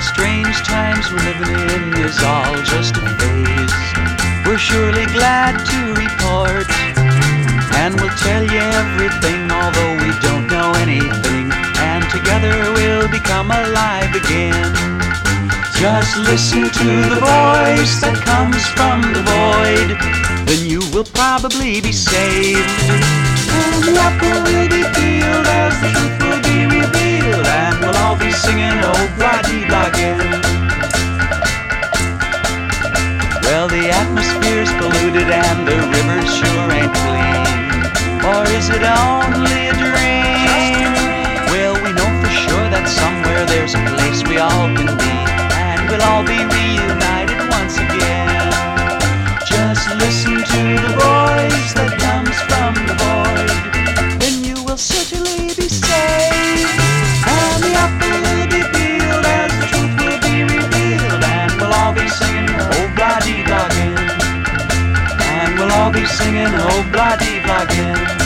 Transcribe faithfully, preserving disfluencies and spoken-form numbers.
strange times we're living in is all just a phase. We're surely glad to report, and we'll tell you everything, although we don't know anything, and together we'll become alive again. Just listen to the voice that comes from the void, then you will probably be saved. And the apple will be peeled as the truth will be revealed, and we'll all be singing oh blah-dee-blah again. Well, the atmosphere's polluted and the rivers sure ain't clean. Or is it only a dream? Well, we know for sure that somewhere there's a place we all can be, and we'll all be reunited once again. Just listen to the voice that comes from the void, then you will certainly be saved. And the apple will be peeled as the truth will be revealed, and we'll all be singing oh blah-dee-blah again. And we'll all be singing oh blah-dee-blah again.